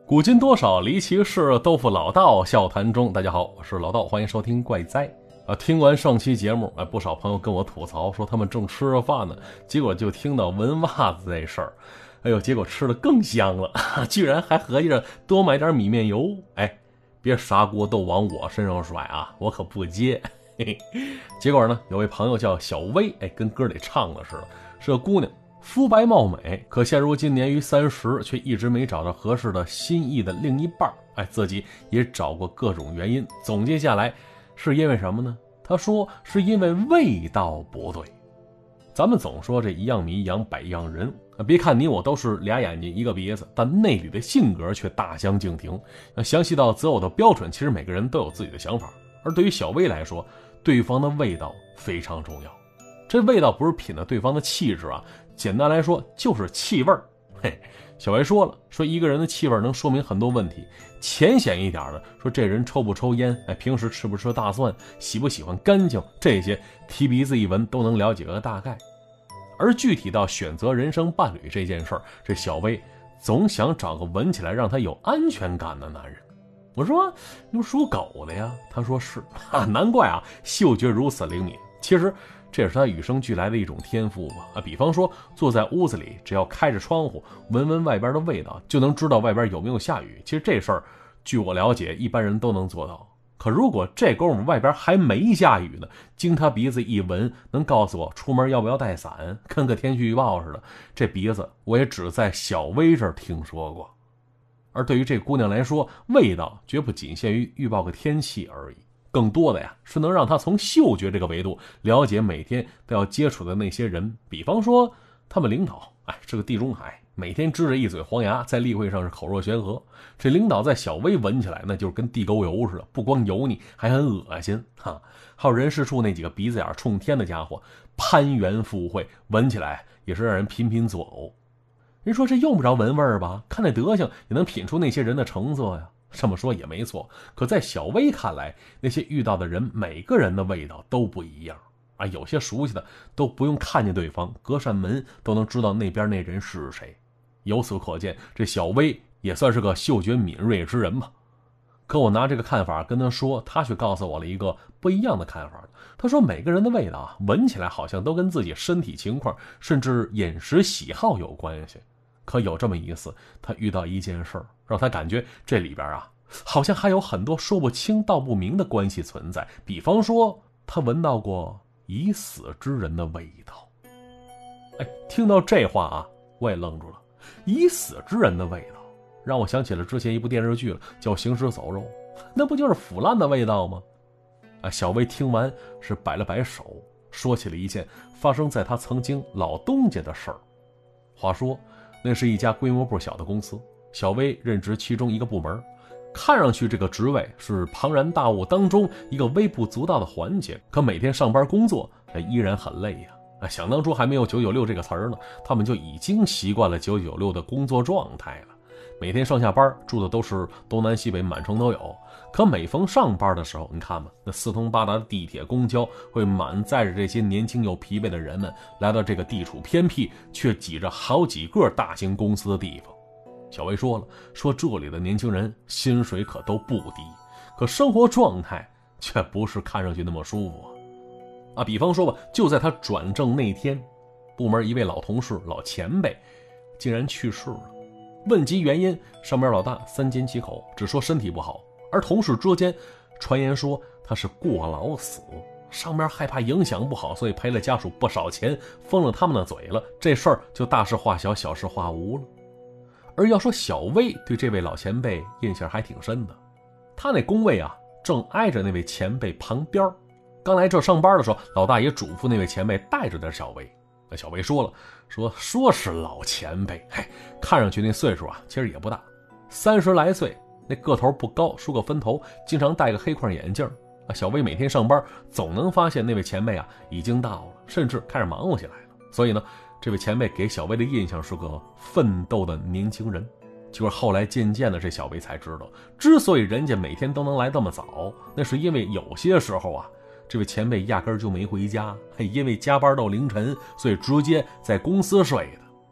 古今多少离奇事，豆腐老道笑谈中。大家好，我是老道，欢迎收听怪哉。听完上期节目，不少朋友跟我吐槽说他们正吃着饭呢，结果就听到闻袜子这事儿，结果吃的更香了，居然还合计着多买点米面油。别啥锅都往我身上甩啊，我可不接。结果呢，有位朋友叫小薇，跟歌里唱的似的，是个姑娘，肤白貌美，可现如今年逾30，却一直没找到合适的心意的另一半。自己也找过各种原因，总结下来是因为什么呢？他说是因为味道不对。咱们总说这一样米养百样人，别看你我都是俩眼睛一个鼻子，但内里的性格却大相径庭。详细到择偶的标准，其实每个人都有自己的想法。而对于小薇来说，对方的味道非常重要。这味道不是品了对方的气质啊，简单来说就是气味儿。小薇说了，说一个人的气味能说明很多问题。浅显一点的说，这人抽不抽烟，平时吃不吃大蒜，喜不喜欢干净，这些提鼻子一闻都能了解个大概。而具体到选择人生伴侣这件事儿，这小薇总想找个闻起来让她有安全感的男人。我说你是属狗的呀？他说是，难怪啊，嗅觉如此灵敏。其实这也是他与生俱来的一种天赋吧。比方说坐在屋子里，只要开着窗户闻闻外边的味道，就能知道外边有没有下雨。其实这事儿据我了解一般人都能做到。可如果这功夫外边还没下雨呢，经他鼻子一闻，能告诉我出门要不要带伞，跟个天气预报似的，这鼻子我也只在小薇这儿听说过。而对于这姑娘来说，味道绝不仅限于预报个天气而已，更多的呀是能让她从嗅觉这个维度了解每天都要接触的那些人。比方说他们领导是个地中海，每天支着一嘴黄牙，在例会上是口若悬河。这领导在小薇闻起来那就是跟地沟油似的，不光油腻还很恶心哈。还有人事处那几个鼻子眼冲天的家伙，攀援附会，闻起来也是让人频频作呕。人说这用不着闻味儿吧，看那德行也能品出那些人的成色呀。这么说也没错，可在小薇看来，那些遇到的人每个人的味道都不一样有些熟悉的都不用看见对方，隔扇门都能知道那边那人是谁。由此可见，这小薇也算是个嗅觉敏锐之人吧。可我拿这个看法跟他说，他却告诉我了一个不一样的看法。他说每个人的味道闻起来好像都跟自己身体情况甚至饮食喜好有关系。可有这么一次，他遇到一件事儿，让他感觉这里边好像还有很多说不清道不明的关系存在。比方说他闻到过已死之人的味道。听到这话我也愣住了。已死之人的味道让我想起了之前一部电视剧了，叫《行尸走肉》，那不就是腐烂的味道吗？小薇听完是摆了摆手，说起了一件发生在他曾经老东家的事儿。话说那是一家规模不小的公司，小薇任职其中一个部门，看上去这个职位是庞然大物当中一个微不足道的环节，可每天上班工作依然很累呀。想当初还没有996这个词儿呢，他们就已经习惯了996的工作状态了。每天上下班住的都是东南西北满城都有，可每逢上班的时候，你看吧，那四通八达的地铁公交会满载着这些年轻又疲惫的人们来到这个地处偏僻却挤着好几个大型公司的地方。小薇说了，说这里的年轻人薪水可都不低，可生活状态却不是看上去那么舒服比方说吧，就在他转正那天，部门一位老同事老前辈竟然去世了。问及原因，上边老大三缄其口，只说身体不好。而同事之间传言说他是过劳死，上边害怕影响不好，所以赔了家属不少钱，封了他们的嘴了。这事儿就大事化小，小事化无了。而要说小薇对这位老前辈印象还挺深的，他那工位正挨着那位前辈旁边。刚来这上班的时候，老大也嘱咐那位前辈带着点小薇。小薇说了，说是老前辈，看上去那岁数其实也不大，30来岁，那个头不高，梳个分头，经常戴个黑框眼镜。小薇每天上班总能发现那位前辈已经到了，甚至开始忙活起来了。所以呢，这位前辈给小薇的印象是个奋斗的年轻人。就是后来渐渐的，这小薇才知道，之所以人家每天都能来这么早，那是因为有些时候这位前辈压根儿就没回家，因为加班到凌晨，所以直接在公司睡的。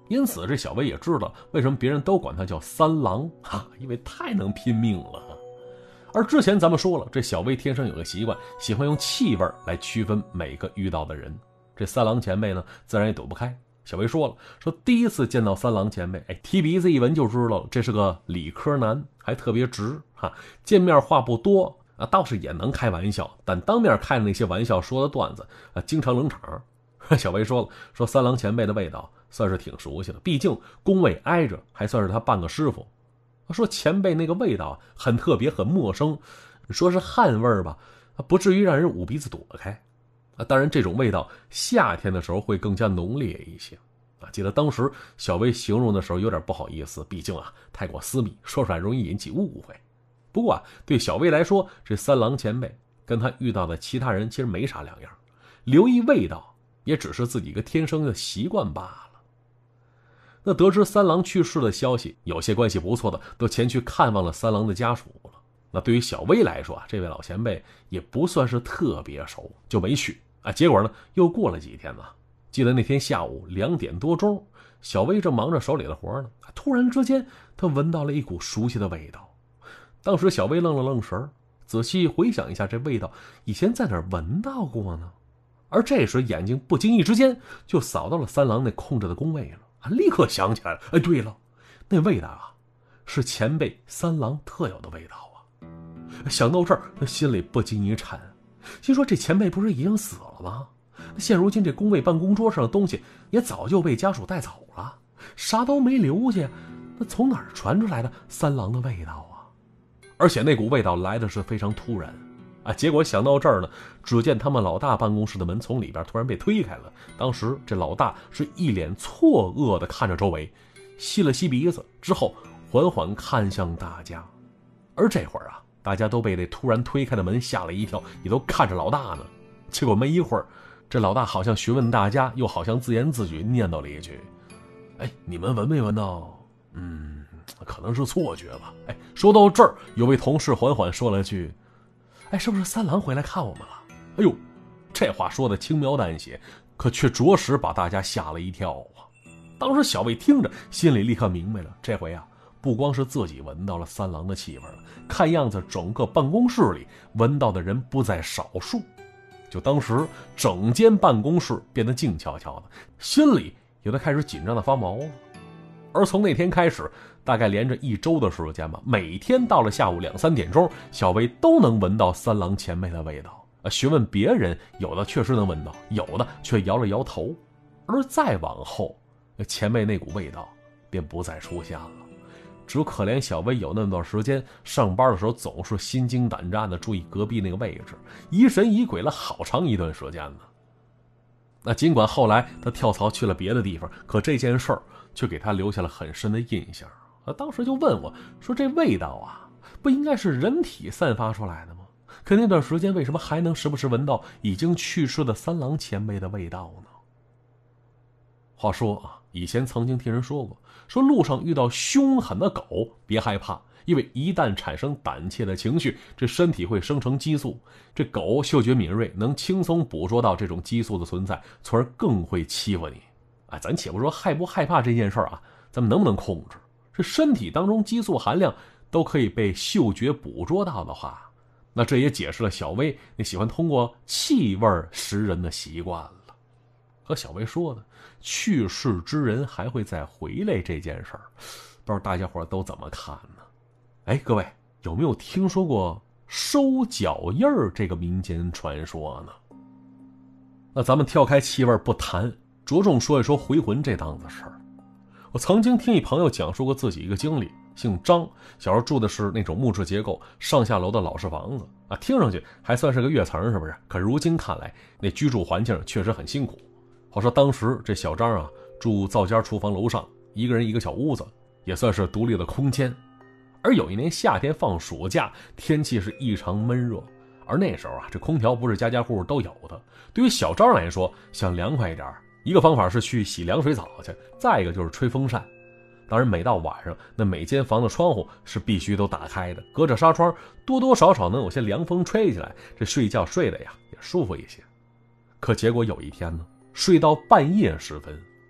因此这小薇也知道为什么别人都管他叫三郎因为太能拼命了。而之前咱们说了，这小薇天生有个习惯，喜欢用气味来区分每个遇到的人。这三郎前辈呢，自然也躲不开。小薇说了，说第一次见到三郎前辈，提鼻子一闻就知道了，这是个理科男，还特别直见面话不多倒是也能开玩笑，但当面开的那些玩笑说的段子经常冷场。小薇说了，说三郎前辈的味道算是挺熟悉的，毕竟工位挨着，还算是他半个师傅。说前辈那个味道很特别，很陌生，说是汗味吧，不至于让人捂鼻子躲开。当然这种味道夏天的时候会更加浓烈一些。记得当时小薇形容的时候有点不好意思，毕竟太过私密，说出来容易引起误会。不过对小薇来说，这三郎前辈跟他遇到的其他人其实没啥两样，留意味道也只是自己一个天生的习惯罢了。那得知三郎去世的消息，有些关系不错的都前去看望了三郎的家属了。那对于小薇来说这位老前辈也不算是特别熟，就没去结果呢，又过了几天记得那天下午2点多钟，小薇正忙着手里的活呢，突然之间她闻到了一股熟悉的味道。当时小薇愣了愣神，仔细回想一下，这味道以前在哪儿闻到过呢？而这时眼睛不经意之间就扫到了三郎那空着的工位了，立刻想起来了，对了，那味道是前辈三郎特有的味道想到这儿，他心里不禁一颤，心说这前辈不是已经死了吗？现如今这工位办公桌上的东西也早就被家属带走了，啥都没留下，那从哪儿传出来的三郎的味道而且那股味道来的是非常突然结果想到这儿呢，只见他们老大办公室的门从里边突然被推开了。当时这老大是一脸错愕的看着周围，吸了吸鼻子之后缓缓看向大家。而这会儿大家都被这突然推开的门吓了一跳，也都看着老大呢。结果没一会儿，这老大好像询问大家，又好像自言自语念叨了一句：你们闻没闻到？可能是错觉吧。说到这儿，有位同事缓缓说了句：是不是三郎回来看我们了？这话说的轻描淡写，可却着实把大家吓了一跳当时小薇听着，心里立刻明白了，这回不光是自己闻到了三郎的气味了，看样子整个办公室里闻到的人不在少数。就当时整间办公室变得静悄悄的，心里有的开始紧张的发毛了。而从那天开始，大概连着1周的时间吧，每天到了下午2、3点钟，小薇都能闻到三郎前辈的味道。询问别人，有的确实能闻到，有的却摇了摇头。而再往后，前辈那股味道便不再出现了。只可怜小薇有那么段时间上班的时候总是心惊胆战的注意隔壁那个位置，疑神疑鬼了好长一段时间呢。那尽管后来他跳槽去了别的地方，可这件事儿却给他留下了很深的印象。当时就问我说，这味道不应该是人体散发出来的吗？可那段时间为什么还能时不时闻到已经去世的三郎前辈的味道呢？话说以前曾经听人说过，说路上遇到凶狠的狗别害怕，因为一旦产生胆怯的情绪，这身体会生成激素，这狗嗅觉敏锐，能轻松捕捉到这种激素的存在，从而更会欺负你。咱且不说害不害怕这件事咱们能不能控制，这身体当中激素含量都可以被嗅觉捕捉到的话，那这也解释了小薇那喜欢通过气味识人的习惯了。和小薇说的去世之人还会再回来这件事儿，不知道大家伙都怎么看呢？各位有没有听说过收脚印这个民间传说呢？那咱们跳开气味不谈，着重说一说回魂这档子事儿。我曾经听一朋友讲述过自己一个经历，姓张，小时候住的是那种木质结构上下楼的老式房子听上去还算是个跃层，是不是？可如今看来，那居住环境确实很辛苦。话说当时这小张住灶间厨房楼上，一个人一个小屋子，也算是独立的空间。而有一年夏天放暑假，天气是异常闷热，而那时候这空调不是家家户户都有的。对于小张来说，想凉快一点，一个方法是去洗凉水澡去，再一个就是吹风扇。当然每到晚上，那每间房的窗户是必须都打开的，隔着纱窗多多少少能有些凉风吹进来，这睡觉睡的也舒服一些。可结果有一天呢，睡到半夜时分，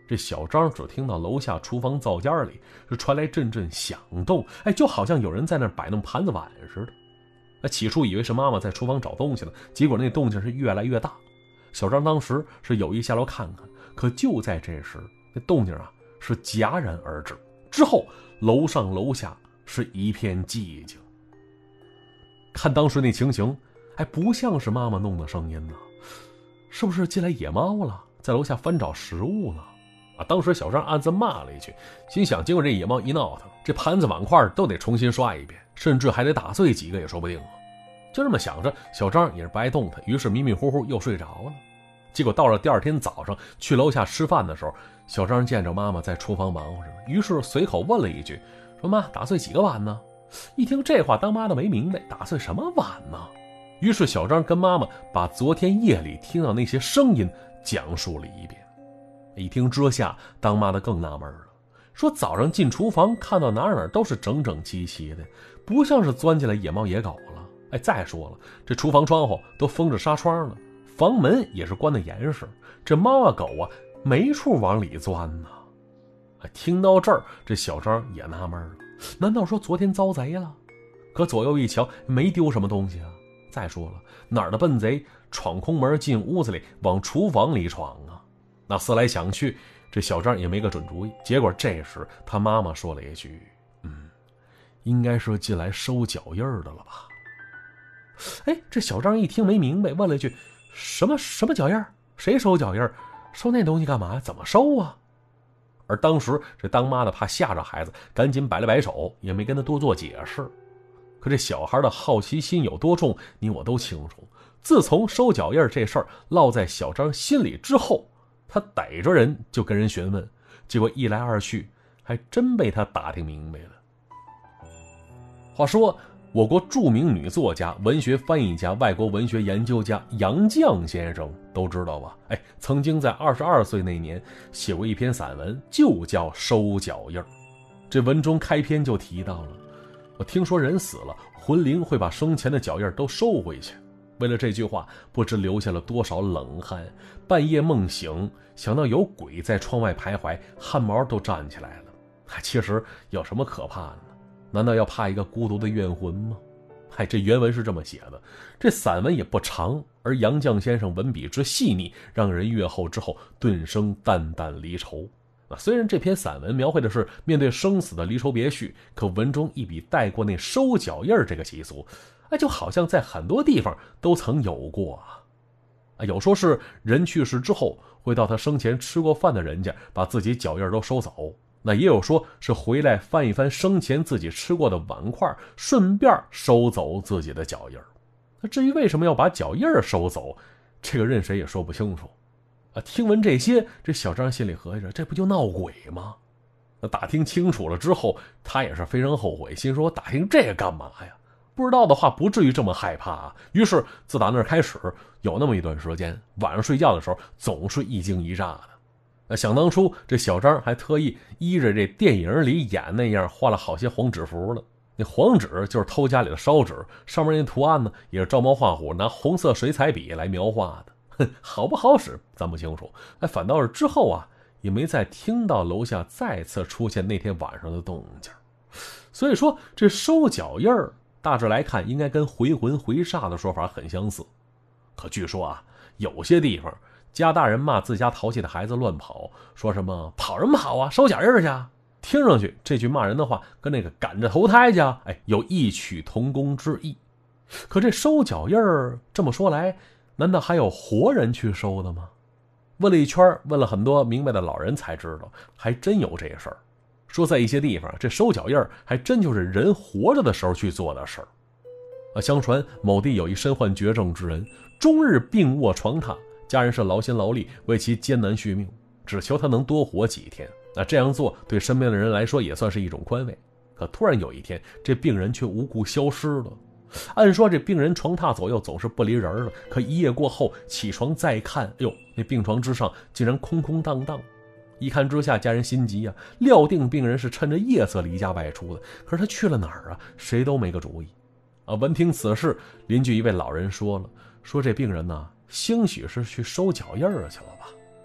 这小张只听到楼下厨房灶间里是传来阵阵响动，就好像有人在那摆弄盘子碗似的。起初以为是妈妈在厨房找东西呢，结果那动静是越来越大。小张当时是有意下楼看看，可就在这时，那动静是戛然而止。之后楼上楼下是一片寂静。看当时那情形，不像是妈妈弄的声音呢，是不是进来野猫了，在楼下翻找食物呢？当时小张暗自骂了一句，心想经过这野猫一闹腾，这盘子碗筷都得重新刷一遍，甚至还得打碎几个也说不定了。就这么想着，小张也是不爱动弹，于是迷迷糊糊又睡着了。结果到了第二天早上去楼下吃饭的时候，小张见着妈妈在厨房忙活着呢，于是随口问了一句，说妈，打碎几个碗呢？一听这话，当妈的没明白，打碎什么碗呢？于是小张跟妈妈把昨天夜里听到那些声音讲述了一遍。一听之下，当妈的更纳闷了，说早上进厨房看到哪都是整整齐齐的，不像是钻进来野猫野狗了。再说了，这厨房窗户都封着纱窗了，房门也是关得严实，这猫狗没处往里钻呢。听到这儿，这小张也纳闷了，难道说昨天遭贼了？可左右一瞧，没丢什么东西啊。再说了，哪儿的笨贼闯空门进屋子里往厨房里闯啊？那思来想去，这小张也没个准主意。结果这时他妈妈说了一句，应该是进来收脚印的了吧。这小张一听没明白，问了一句，什么脚印？谁收脚印？收那东西干嘛？怎么收啊？而当时这当妈的怕吓着孩子，赶紧摆了摆手，也没跟他多做解释。可这小孩的好奇心有多重，你我都清楚。自从收脚印这事儿落在小张心里之后，他逮着人就跟人询问，结果一来二去，还真被他打听明白了。话说我国著名女作家、文学翻译家、外国文学研究家杨绛先生都知道吧？曾经在22岁那年写过一篇散文，就叫《收脚印》。这文中开篇就提到了，我听说人死了，魂灵会把生前的脚印都收回去。为了这句话，不知留下了多少冷汗。半夜梦醒，想到有鬼在窗外徘徊，汗毛都站起来了。其实有什么可怕的呢？难道要怕一个孤独的怨魂吗？这原文是这么写的。这散文也不长，而杨绛先生文笔之细腻，让人阅后之后顿生淡淡离愁。虽然这篇散文描绘的是面对生死的离愁别绪，可文中一笔带过那收脚印这个习俗，就好像在很多地方都曾有过有说是人去世之后会到他生前吃过饭的人家把自己脚印都收走，那也有说是回来翻一翻生前自己吃过的碗筷，顺便收走自己的脚印。那至于为什么要把脚印收走，这个任谁也说不清楚。听闻这些，这小张心里合计着，这不就闹鬼吗？那打听清楚了之后，他也是非常后悔，心说我打听这个干嘛呀？不知道的话不至于这么害怕于是自打那儿开始，有那么一段时间，晚上睡觉的时候总是一惊一乍的。想当初这小张还特意依着这电影里演那样画了好些黄纸符了。那黄纸就是偷家里的烧纸，上面那图案呢也是照猫画虎，拿红色水彩笔来描画的。好不好使咱不清楚，反倒是之后也没再听到楼下再次出现那天晚上的动静。所以说这收脚印大致来看应该跟回魂回煞的说法很相似。可据说有些地方家大人骂自家淘气的孩子乱跑，说什么跑什么跑收脚印去听上去这句骂人的话跟那个赶着投胎去有异曲同工之意。可这收脚印这么说来，难道还有活人去收的吗？问了一圈，问了很多明白的老人才知道，还真有这事儿。说在一些地方，这收脚印还真就是人活着的时候去做的事儿。相传某地有一身患绝症之人，终日病卧床榻，家人是劳心劳力为其艰难续命，只求他能多活几天。这样做对身边的人来说也算是一种宽慰。可突然有一天，这病人却无故消失了。按说这病人床榻左右总是不离人了，可一夜过后起床再看，那病床之上竟然空空荡荡。一看之下，家人心急料定病人是趁着夜色离家外出的，可是他去了哪儿谁都没个主意。闻听此事，邻居一位老人说这病人兴许是去收脚印去了吧。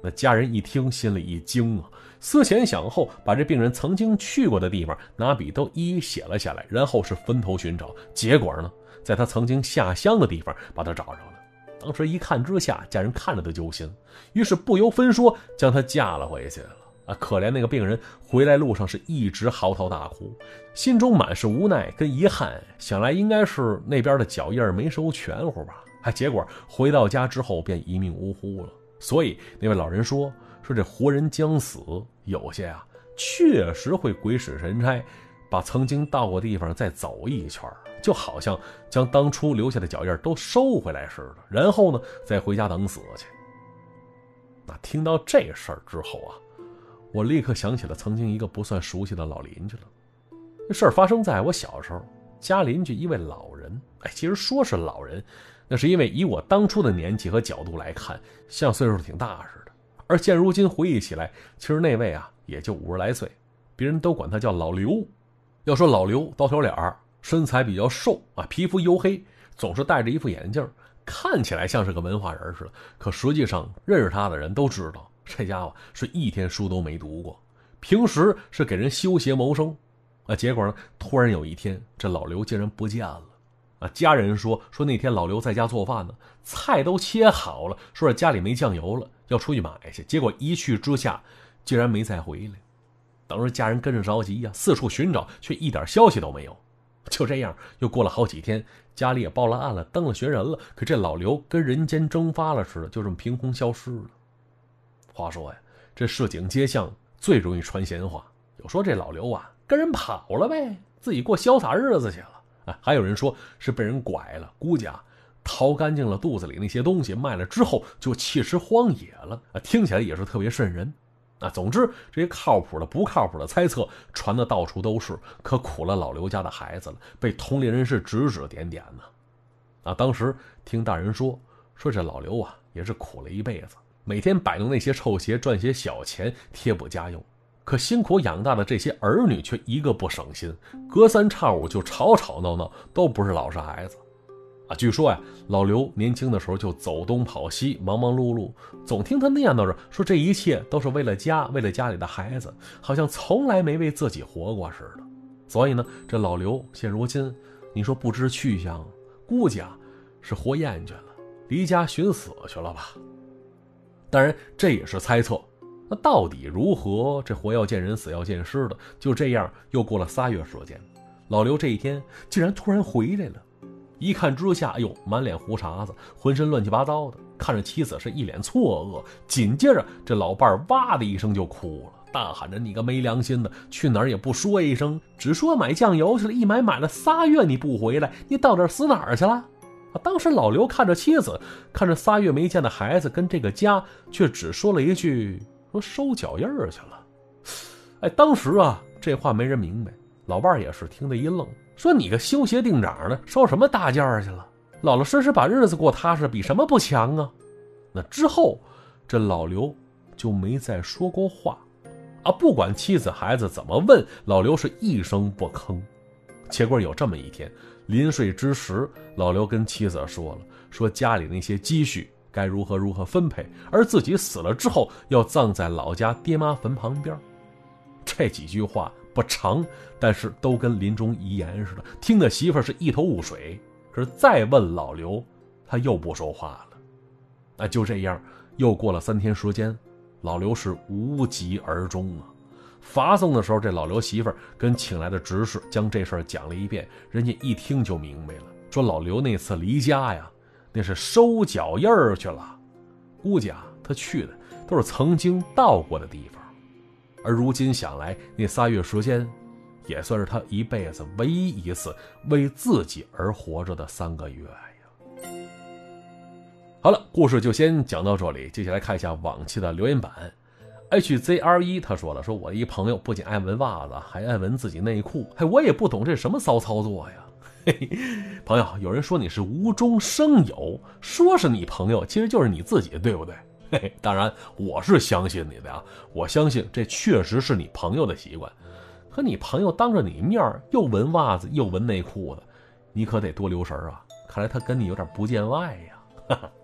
那家人一听心里一惊啊，思前想后，把这病人曾经去过的地方拿笔都一一写了下来，然后是分头寻找。结果呢，在他曾经下乡的地方把他找着了。当时一看之下，家人看着他揪心，于是不由分说将他嫁了回去了。可怜那个病人回来路上是一直嚎啕大哭，心中满是无奈跟遗憾，想来应该是那边的脚印没收全乎吧。结果回到家之后便一命呜呼了。所以那位老人说这活人将死，有些确实会鬼使神差，把曾经到过地方再走一圈，就好像将当初留下的脚印都收回来似的，然后呢再回家等死去。那听到这事儿之后我立刻想起了曾经一个不算熟悉的老邻居了。这事儿发生在我小时候，家邻居一位老人。其实说是老人，那是因为以我当初的年纪和角度来看，像岁数挺大似的。而现如今回忆起来，其实那位也就50来岁，别人都管他叫老刘。要说老刘，刀条脸儿，身材比较瘦皮肤黝黑，总是戴着一副眼镜，看起来像是个文化人似的。可实际上认识他的人都知道，这家伙是一天书都没读过，平时是给人修鞋谋生。结果呢，突然有一天，这老刘竟然不见了。家人说那天老刘在家做饭呢，菜都切好了，说是家里没酱油了，要出去买去。结果一去之下，竟然没再回来。当时家人跟着着急四处寻找，却一点消息都没有。就这样又过了好几天，家里也报了案了，登了寻人了，可这老刘跟人间蒸发了似的，就这么凭空消失了。话说这市井街巷最容易传闲话，有说这老刘跟人跑了呗，自己过潇洒日子去了。还有人说是被人拐了，估计掏干净了肚子里那些东西，卖了之后就弃尸荒野了。听起来也是特别瘆人。总之这些靠谱的不靠谱的猜测传的到处都是，可苦了老刘家的孩子了，被同龄人是指指点点呢。当时听大人说这老刘也是苦了一辈子，每天摆弄那些臭鞋赚些小钱贴补家用。可辛苦养大的这些儿女却一个不省心，隔三差五就吵吵闹闹，都不是老实孩子。据说老刘年轻的时候就走东跑西，忙忙碌碌，总听他念叨着说这一切都是为了家，为了家里的孩子，好像从来没为自己活过似的。所以呢，这老刘现如今你说不知去向，估计是活厌倦了，离家寻死去了吧。当然这也是猜测，那到底如何？这活要见人，死要见尸的。就这样又过了3月时间，老刘这一天竟然突然回来了。一看之下，满脸胡茬子，浑身乱七八糟的，看着妻子是一脸错愕。紧接着这老伴儿哇的一声就哭了，大喊着你个没良心的，去哪儿也不说一声，只说买酱油去了，一买了3月你不回来，你到底死哪儿去了？当时老刘看着妻子，看着3月没见的孩子跟这个家，却只说了一句说收脚印去了。当时这话没人明白，老伴儿也是听得一愣，说你个修鞋定长的，收什么大件去了？老老实实把日子过踏实，比什么不强啊？那之后这老刘就没再说过话不管妻子孩子怎么问，老刘是一声不吭。结果有这么一天，临睡之时，老刘跟妻子说了，说家里那些积蓄该如何分配，而自己死了之后要葬在老家爹妈坟旁边。这几句话不长，但是都跟临终遗言似的，听得媳妇儿是一头雾水。可是再问老刘，他又不说话了。就这样又过了3天时间，老刘是无疾而终发送的时候，这老刘媳妇儿跟请来的执事将这事儿讲了一遍，人家一听就明白了，说老刘那次离家那是收脚印儿去了。估计他去的都是曾经到过的地方，而如今想来，那3月时间也算是他一辈子唯一一次为自己而活着的3个月呀。好了，故事就先讲到这里，接下来看一下往期的留言板。HZR1 他说了，说我一朋友不仅爱闻袜子，还爱闻自己内裤，我也不懂这什么骚操作呀。朋友，有人说你是无中生有，说是你朋友，其实就是你自己，对不对？当然我是相信你的我相信这确实是你朋友的习惯。可你朋友当着你面又闻袜子又闻内裤的，你可得多留神看来他跟你有点不见外呀。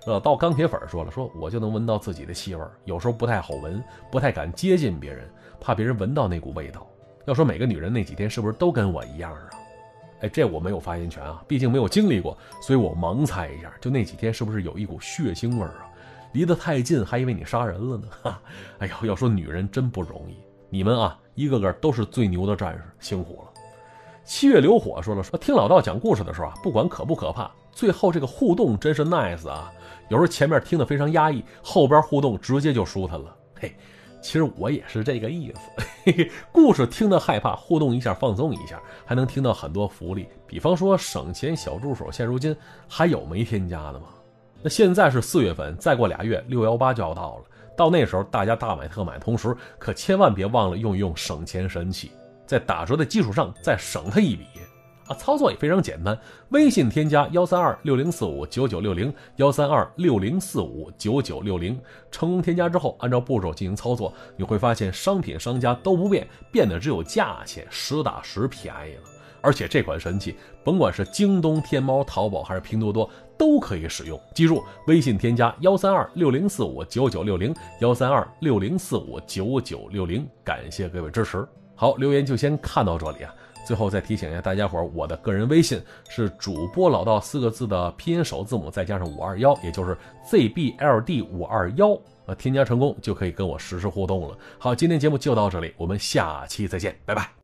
到钢铁粉说了，说我就能闻到自己的气味，有时候不太好闻，不太敢接近别人，怕别人闻到那股味道。要说每个女人那几天是不是都跟我一样啊？这我没有发言权啊，毕竟没有经历过，所以我盲猜一下，就那几天是不是有一股血腥味啊？离得太近还以为你杀人了呢。哎呦，要说女人真不容易，你们啊一个个都是最牛的战士，辛苦了。七月流火说了，说听老道讲故事的时候啊，不管可不可怕，最后这个互动真是 nice 啊。有时候前面听得非常压抑，后边互动直接就舒坦了。嘿，其实我也是这个意思。嘿嘿，故事听得害怕，互动一下放松一下，还能听到很多福利，比方说省钱小助手，现如今还有没添加的吗？那现在是4月份，再过2月618就要到了，到那时候大家大买特买，同时可千万别忘了用一用省钱神器，在打折的基础上再省它一笔啊！操作也非常简单，微信添加13260459960，13260459960，成功添加之后，按照步骤进行操作，你会发现商品商家都不变，变的只有价钱，实打实便宜了。而且这款神器，甭管是京东、天猫、淘宝还是拼多多，都可以使用。记住，微信添加13260459960，13260459960，感谢各位支持。好，留言就先看到这里啊。最后再提醒一下大家伙，我的个人微信是主播老道4个字的拼音首字母再加上521，也就是 ZBLD521，添加成功就可以跟我实时互动了。好，今天节目就到这里，我们下期再见，拜拜。